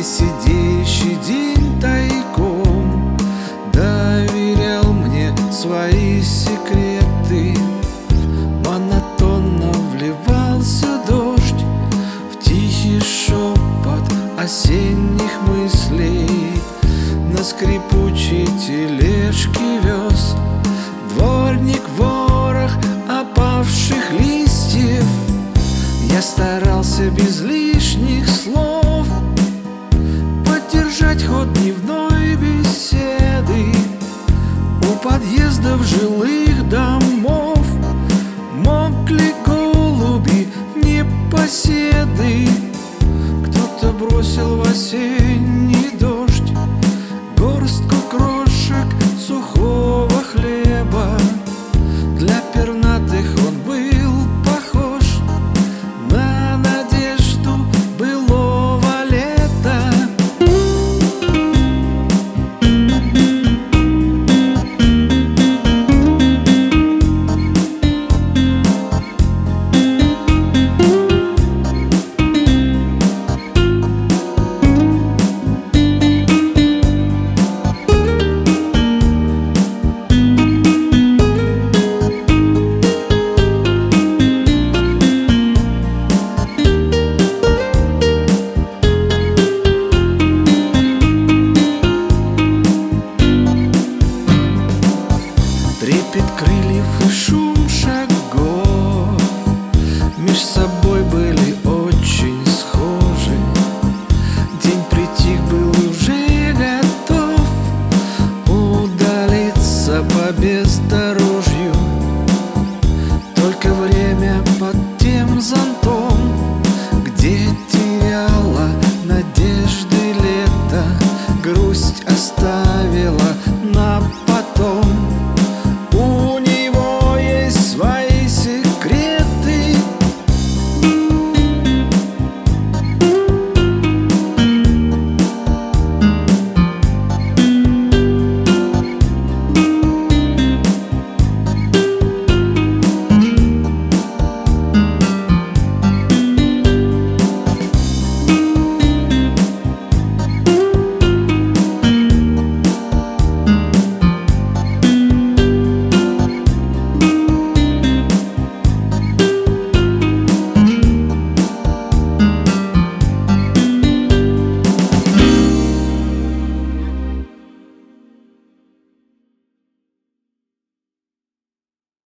сидящий день тайком доверял мне свои секреты. Монотонно вливался дождь в тихий шепот осенних мыслей. На скрипучей тележке вез дворник ворох опавших листьев. Я старался без лишних слов поддержать ход дневной беседы. У подъездов жилых домов мокли голуби непоседы. Кто-то бросил в осень